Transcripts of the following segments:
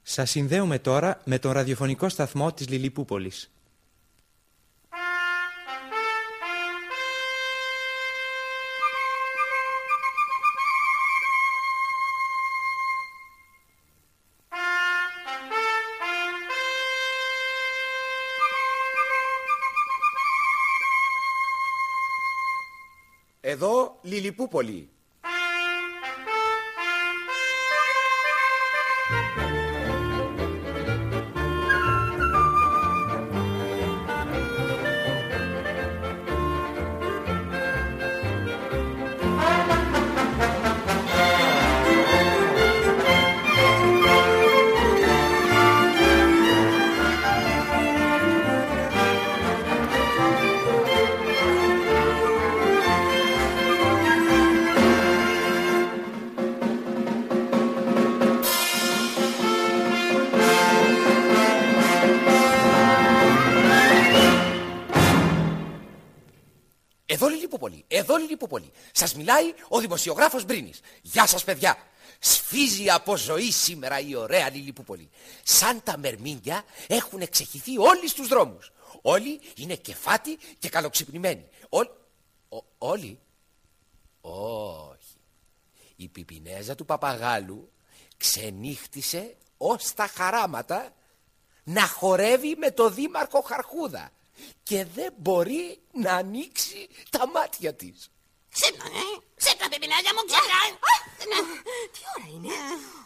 Σας συνδέουμε τώρα με τον ραδιοφωνικό σταθμό της Λιλιπούπολης. Εδώ Λιλιπούπολη. Εδώ Λιλιπούπολη. Σας μιλάει ο δημοσιογράφος Μπρίνης. Γεια σας παιδιά. Σφίζει από ζωή σήμερα η ωραία Λιλιπούπολη. Σαν τα μερμήγκια έχουν εξεχυθεί όλοι στους δρόμους. Όλοι είναι κεφάτι και καλοξυπνημένοι. Όλοι. Όχι. Η πιπινέζα του παπαγάλου ξενύχτησε ως τα χαράματα να χορεύει με το δήμαρχο Χαρχούδα και δεν μπορεί να ανοίξει τα μάτια της. Σύπνα, πιπινέζα μου, ξύπνα. Τι ώρα είναι?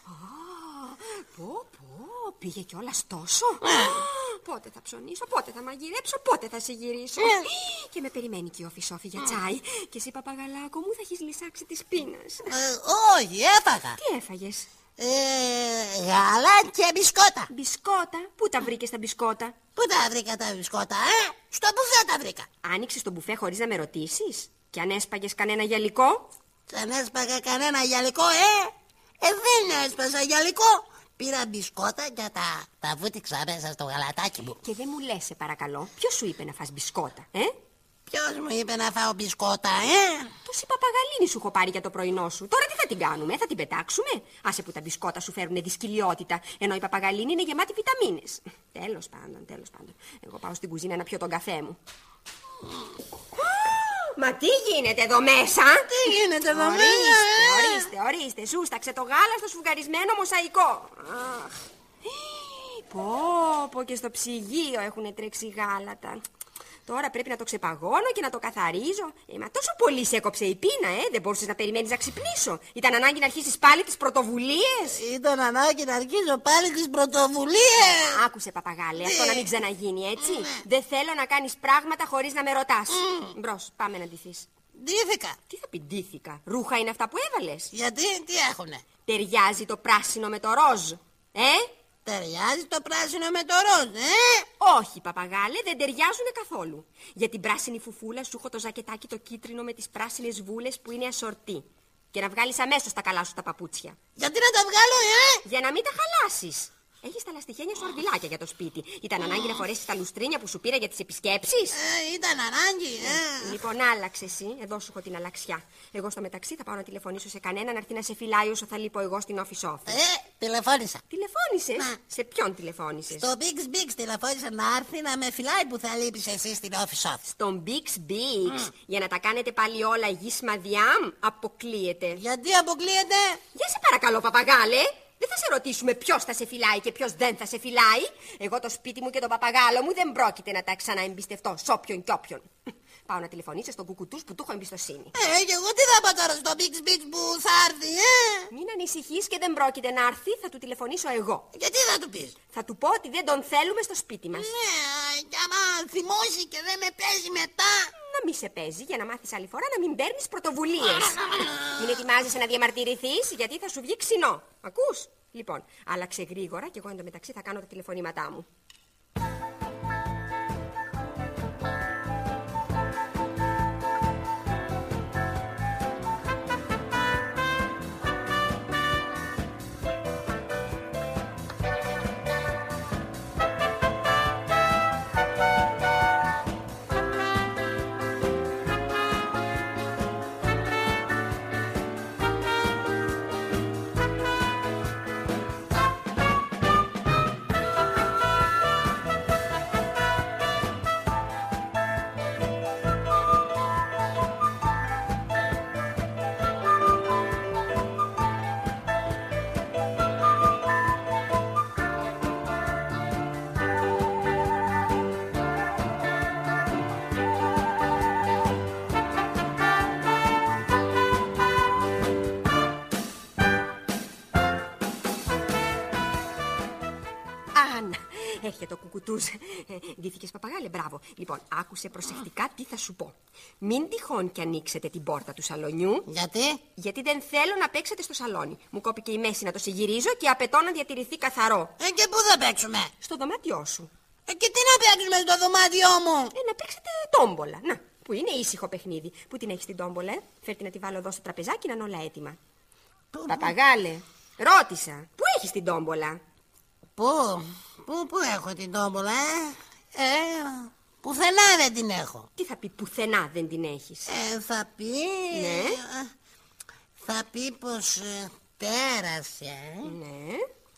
Πήγε κιόλας τόσο. Πότε θα ψωνίσω, πότε θα μαγειρέψω, πότε θα σε γυρίσω. Και με περιμένει και η Όφη για τσάι. Και εσύ παπαγαλάκο μου θα έχεις λυσάξει της πείνας. Όχι, έφαγα. Τι έφαγες? Γάλα και μπισκότα. Μπισκότα? Πού τα βρήκες τα μπισκότα? Πού τα βρήκα τα μπισκότα, Στο μπουφέ τα βρήκα. Άνοιξες το μπουφέ χωρίς να με ρωτήσεις? Και αν έσπαγες κανένα γυαλικό? Αν έσπαγα κανένα γυαλικό, δεν έσπασα γυαλικό. Πήρα μπισκότα και τα βούτυξα μέσα στο γαλατάκι μου. Και δεν μου λες, σε παρακαλώ, ποιος σου είπε να φας μπισκότα, Ποιος μου είπε να φάω μπισκότα, Τόση παπαγαλίνη σου έχω πάρει για το πρωινό σου. Τώρα τι θα την κάνουμε, θα την πετάξουμε? Άσε που τα μπισκότα σου φέρουν δυσκυλιότητα, ενώ η παπαγαλίνη είναι γεμάτη βιταμίνες. Τέλος πάντων. Εγώ πάω στην κουζίνα να πιω τον καφέ μου. Μα τι γίνεται εδώ μέσα? Τι γίνεται εδώ μέσα? Ορίστε, ζούσταξε το γάλα στο σφουγγαρισμένο μοσαϊκό. Πω και στο ψυγείο έχουν τρέξει γάλατα. Τώρα πρέπει να το ξεπαγώνω και να το καθαρίζω. Μα τόσο πολύ σε έκοψε η πείνα, δεν μπορούσες να περιμένεις να ξυπνήσω? Ήταν ανάγκη να αρχίσεις πάλι τις πρωτοβουλίες? Ήταν ανάγκη να αρχίσω πάλι τις πρωτοβουλίες. Άκουσε παπαγάλε, αυτό να μην ξαναγίνει, έτσι. Δεν θέλω να κάνεις πράγματα χωρίς να με ρωτάς. Μπρος, πάμε να ντυθείς. Ντύθηκα. Τι θα πει ντύθηκα? Ρούχα είναι αυτά που έβαλες? Γιατί, τι έχουνε? Ταιριάζει το πράσινο με το ροζ, Ταιριάζει το πράσινο με το ροζ, Όχι, παπαγάλε, δεν ταιριάζουνε καθόλου. Για την πράσινη φουφούλα σου έχω το ζακετάκι το κίτρινο με τις πράσινες βούλες που είναι ασορτί. Και να βγάλεις αμέσως τα καλά σου τα παπούτσια. Γιατί να τα βγάλω, Για να μην τα χαλάσεις. Έχεις τα λαστιχένια σου αρβιλάκια για το σπίτι. Ήταν ανάγκη να φορέσεις τα λουστρίνια που σου πήρα για τις επισκέψεις? Ήταν ανάγκη, Λοιπόν, άλλαξε εσύ. Εδώ σου έχω την αλλαξιά. Εγώ στο μεταξύ θα πάω να τηλεφωνήσω σε κανένα να έρθει να σε φυλάει όσο θα λείπω εγώ στην office. Τηλεφώνησα. Τηλεφώνησες? Σε ποιον τηλεφώνησες? Στο Bix τηλεφώνησα να έρθει να με φυλάει που θα λείπεις εσύ στην office. Στον Bix. Για να τα κάνετε πάλι όλα γης μαδιάμ, αποκλείεται. Γιατί αποκλείεται? Για σε παρακαλώ, παπαγάλε. Δεν θα σε ρωτήσουμε ποιος θα σε φυλάει και ποιος δεν θα σε φυλάει. Εγώ το σπίτι μου και τον παπαγάλο μου δεν πρόκειται να τα ξαναεμπιστευτώ σ' όποιον κι όποιον. Πάω να τηλεφωνήσω στον κουκουτούς που του έχω εμπιστοσύνη. Και εγώ τι θα πάω τώρα στο Bix που θα έρθει, Μην ανησυχείς και δεν πρόκειται να έρθει, θα του τηλεφωνήσω εγώ. Γιατί θα του πεις? Θα του πω ότι δεν τον θέλουμε στο σπίτι μας. Ναι, κι άμα θυμώσει και δεν με παίζει μετά. Να μη σε παίζει για να μάθεις άλλη φορά να μην παίρνεις πρωτοβουλίες. Μην ετοιμάζεσαι να διαμαρτυρηθείς γιατί θα σου βγει ξινό. Ακούς? Λοιπόν, άλλαξε γρήγορα και εγώ εντωμεταξύ θα κάνω τα τηλεφωνήματά μου. Αχα, έρχεται ο κουκουτούς. Ντύθηκες παπαγάλε, μπράβο. Λοιπόν, άκουσε προσεκτικά τι θα σου πω. Μην τυχόν κι ανοίξετε την πόρτα του σαλονιού. Γιατί δεν θέλω να παίξετε στο σαλόνι. Μου κόπηκε η μέση να το συγυρίζω και απαιτώ να διατηρηθεί καθαρό. Και πού θα παίξουμε? Στο δωμάτιό σου. Και τι να παίξουμε στο δωμάτιό μου? Να παίξετε τόμπολα. Να, που είναι ήσυχο παιχνίδι. Πού την έχεις την τόμπολα, Φέρτε να τη βάλω εδώ στο τραπεζάκι να είναι όλα έτοιμα. Παπαγάλε, ρώτησα. Πού έχεις την τόμπολα? Πού έχω την τόμπολα, πουθενά δεν την έχω. Τι θα πει πουθενά δεν την έχεις? Θα πει... Ναι. Θα πει πως πέρασε. Ναι.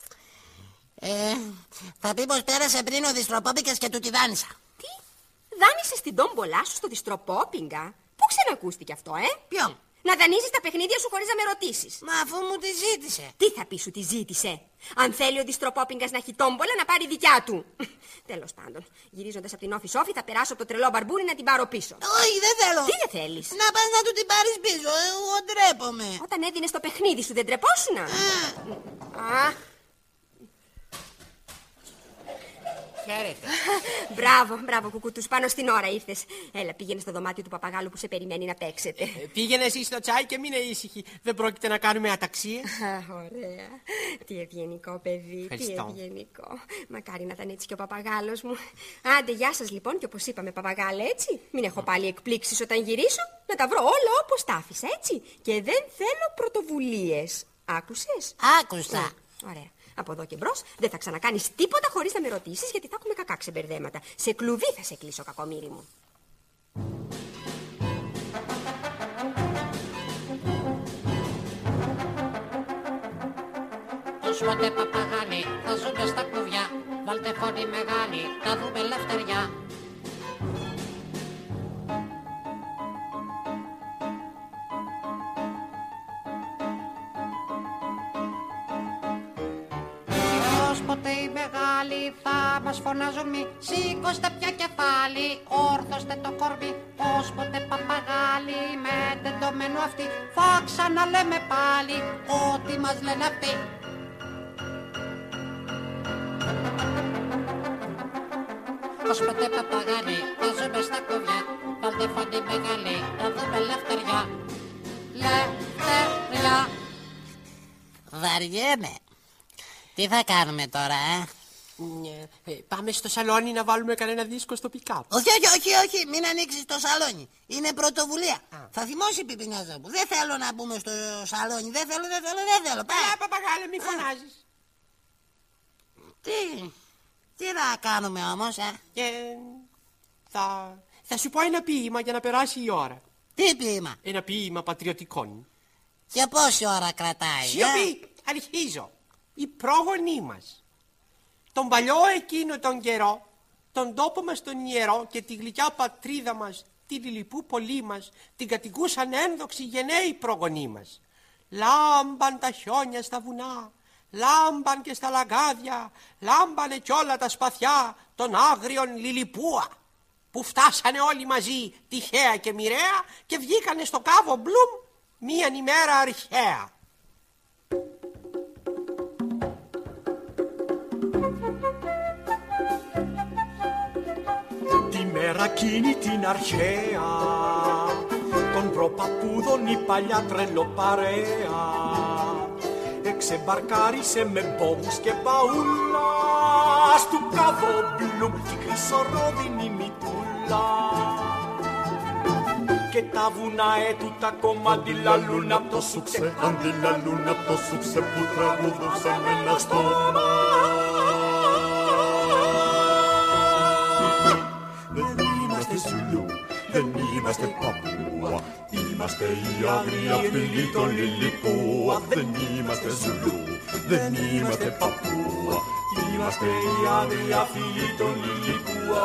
Θα πει πως πέρασε πριν ο Διστροπόπικας και του τη δάνεισα. Τι? Δάνεισες την τόμπολά σου στο Διστροπόπιγκα? Πού ξανακούστηκε αυτό, Ποιον? Να δανείζεις τα παιχνίδια σου χωρίς να με ρωτήσεις. Μα αφού μου τη ζήτησε. Τι θα πει σου τη ζήτησε? Αν θέλει ο Διστροπόπιγκας να έχει τόμπολα, να πάρει δικιά του. Τέλος πάντων, γυρίζοντας από την όφη Σόφη, θα περάσω από το τρελό μπαρμπούρι να την πάρω πίσω. Όχι, δεν θέλω. Τι δεν θέλεις? Να πας να του την πάρεις πίσω. Εγώ ντρέπομαι. Όταν έδινες το παιχνίδι σου, δεν τρεπόσουνα? Χαίρετε. Μπράβο, κουκουτούς, πάνω στην ώρα ήρθες. Έλα, πήγαινε στο δωμάτιο του παπαγάλου που σε περιμένει να παίξετε. Πήγαινε εσύ στο τσάι και μείνε ήσυχη. Δεν πρόκειται να κάνουμε αταξίες. Ωραία. Τι ευγενικό παιδί, Ευχαριστώ. τι ευγενικό. Μακάρι να ήταν έτσι και ο παπαγάλος μου. Άντε, γεια σας λοιπόν, και όπως είπαμε, παπαγάλε, έτσι. Μην έχω πάλι εκπλήξεις όταν γυρίσω. Να τα βρω όλα όπως τα άφησα, έτσι. Και δεν θέλω πρωτοβουλίες. Άκουσες? Άκουσα. Ωραία. Από εδώ και μπρος δεν θα ξανακάνεις τίποτα χωρίς να με ρωτήσεις, γιατί θα έχουμε κακά ξεμπερδέματα. Σε κλουβί θα σε κλείσω, κακομοίρη μου. Όσποτε παπαγάλοι θα ζούμε στα κουβιά, βάλτε φωνή μεγάλη, να δούμε ελευθεριά. Όσποτε οι μεγάλοι θα μας φωνάζουν μη, σήκωστε πια κεφάλι, όρθωστε το κορμί. Όσποτε παπαγάλοι με τεντωμένο αυτοί, θα ξαναλέμε πάλι ό,τι μας λένε αυτοί. Όσποτε παπαγάλοι θα ζούμε στα κουβιά, βάλτε φωνή μεγάλη, να δούμε ελευθεριά. Ελευθεριά. Βαριέμαι. Τι θα κάνουμε τώρα, Πάμε στο σαλόνι να βάλουμε κανένα δίσκο στο pick-up. Όχι, μην ανοίξεις το σαλόνι. Είναι πρωτοβουλία. Θα θυμώσει η πιπινιάζα μου. Δεν θέλω να μπούμε στο σαλόνι. Δεν θέλω. Πάει. Παπαγάλε, μη φωνάζεις. Τι θα κάνουμε όμως, Θα σου πω ένα ποίημα για να περάσει η ώρα. Τι ποίημα? Ένα ποίημα πατριωτικών. Και πόση ώρα κρατάει? Σιωπή, αρχίζω. Οι πρόγονοί μας, τον παλιό εκείνο τον καιρό, τον τόπο μας τον ιερό και τη γλυκιά πατρίδα μας, τη Λιλιπούπολη μας, την κατοικούσαν ένδοξοι γενναίοι πρόγονοί μας. Λάμπαν τα χιόνια στα βουνά, λάμπαν και στα λαγκάδια, λάμπανε κι όλα τα σπαθιά των άγριων Λιλιπούα, που φτάσανε όλοι μαζί τυχαία και μοιραία και βγήκανε στο κάβο Μπλουμ μίαν ημέρα αρχαία. Τη μέρα εκείνη την αρχαία, των προπαπούδων η παλιά τρελοπαρέα εξεμπαρκάρισε με μπόμπους και μπαούλα στου κάβο Μπλουμ τη χρυσορόδινη μητούλα. Και τα βουνά έτουτα κομμαντιλαλούν απ' το σούξε, αντιλαλούν απ' το σούξε που τραγουδούσαν ένα στόμα. Δεν είμαστε Ζουλού, δεν είμαστε Παππούα, είμαστε οι άγρια φίλοι των Λιλιπούα. Δεν είμαστε Ζουλού, δεν είμαστε Παππούα, είμαστε οι άγρια φίλοι των Λιλιπούα.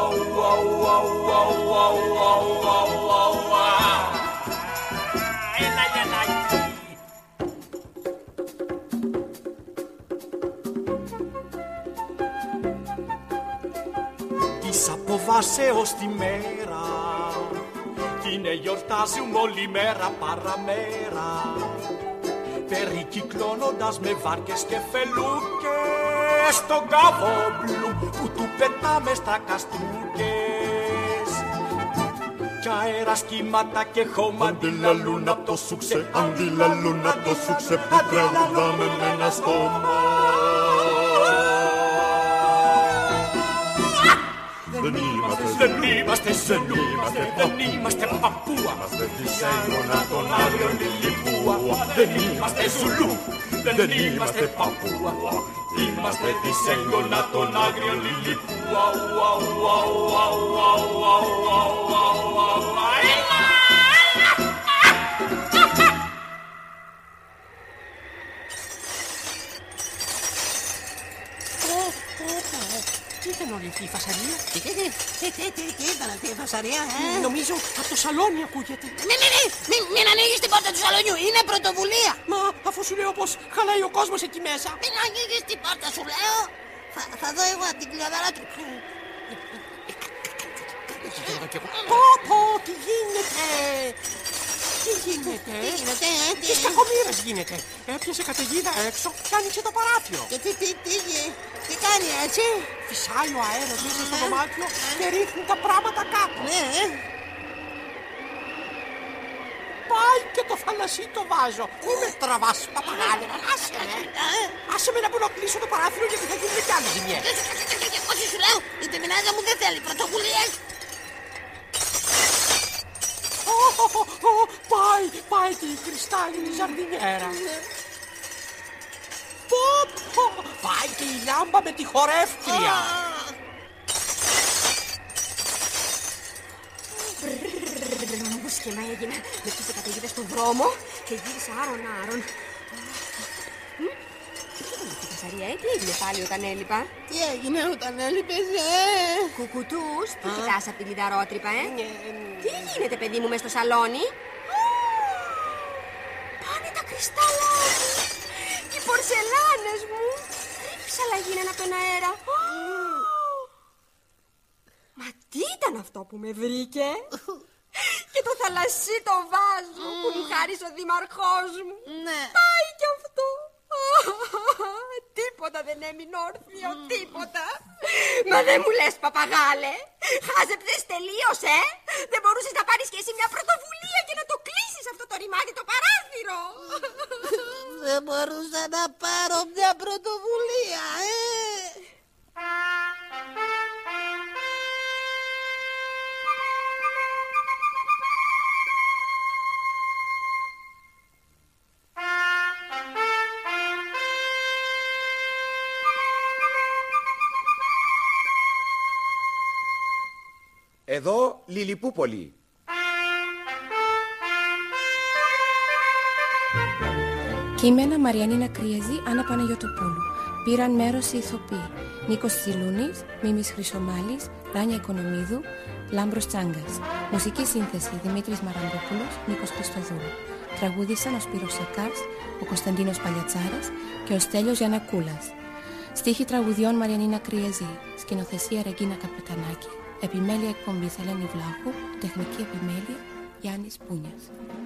Ένα γελάκι. Της αποβάσεως τη μέρα την εορτάζουμε όλη μέρα παραμέρα, περικυκλώνοντας με βάρκες και φελούκες στον καβόμπλου που του πετάμε στα καστρούκες. Κι αέρας κύματα και χώμα αντιλαλούν απ' το σουξέ, αντιλαλούν απ' το σουξέ που τραγουδάμε με ένα στόμα. Δεν είμαστε Παππούα, είμαστε της Έγγωνα των Άγριων Λιλιπούα. Δεν είμαστε Ζουλού, δεν είμαστε Παππούα, είμαστε της Έγγωνα των Άγριων Λιλιπούα. Τι ήταν όλη αυτή η φασαρία? Τι ήταν αυτή η φασαρία, Νομίζω από το σαλόνι ακούγεται. Μην ανοίγεις την πόρτα του σαλονιού, είναι πρωτοβουλία. Μα αφού σου λέω πως χαλάει ο κόσμος εκεί μέσα. Μην ανοίγεις την πόρτα σου λέω. Θα δω εγώ από την κλειδαρά του. Πω, τι γίνεται? Τι γίνεται? Τις κακομοίρες γίνεται. Έπιασε καταιγίδα έξω και άνοιξε το παράθυρο. Και τι κάνει έτσι? Φυσάει ο αέρας μέσα στο δωμάτιο και ρίχνει τα πράγματα κάτω. Πάει και το θαλασσί το βάζω. Μη με τραβάς, παπαγάλη. Άσε με να μπορώ να κλείσω το παράθυρο γιατί θα γίνουν κι άλλες ζημιές. Όχι σου λέω, η τεμινάζα μου δεν θέλει πρωτοβουλίες. Πάει και η κρυστάλλινη ζαρδινιέρα. Πάει και η λάμπα με τη χορεύτρια. Μπουσκεμά έγινα με αυτή την καταιγίδα στον δρόμο και γύρισα άρον. Τι ήταν αυτή η φασαρία, τι έγινε πάλι όταν έλειπα? Τι έγινε όταν έλειπες, Κουκουτούς, τι κοιτάς απ' τη λιδαρότρυπα, Τι γίνεται, παιδί μου, μες στο σαλόνι? Πάνε τα κρυσταλλάκια και οι πορσελάνες μου. Ρίψαλα γίνανε από τον αέρα. Μα τι ήταν αυτό που με βρήκε? Και το θαλασσί το βάζω που μου χάρισε ο δήμαρχός μου. Πάει κι αυτό. Τίποτα δεν έμεινε όρθιο, τίποτα. Μα δεν μου λες, παπαγάλε, χάζεψες τελείως, Δεν μπορούσες να πάρεις και εσύ μια πρωτοβουλία και να το κλείσεις αυτό το ρημάδι το παράθυρο? Δεν μπορούσα να πάρω μια πρωτοβουλία, Εδώ Λιλιπούπολη. Κείμενα Μαριανίνα Κρυεζή, Άννα Παναγιωτοπούλου. Πήραν μέρος οι ηθοποιοί Νίκος Τσιλούνης, Μίμης Χρυσομάλης, Ράνια Οικονομίδου, Λάμπρος Τσάγκας. Μουσική σύνθεση Δημήτρης Μαραντόπουλος, Νίκος Χριστοδούλου. Τραγούδισαν ο Σπύρος Σακάς, ο Κωνσταντίνος Παλιατσάρας και ο Στέλιος Γιαννακούλας. Στίχοι τραγουδιών Μαριανίνα Κρυεζή. Σκηνοθεσία Ρεγκίνα Καπετανάκη. Επιμέλεια εκπομπής Ελένη Βλάχου. Τεχνική επιμέλεια Γιάννης Πούνιας.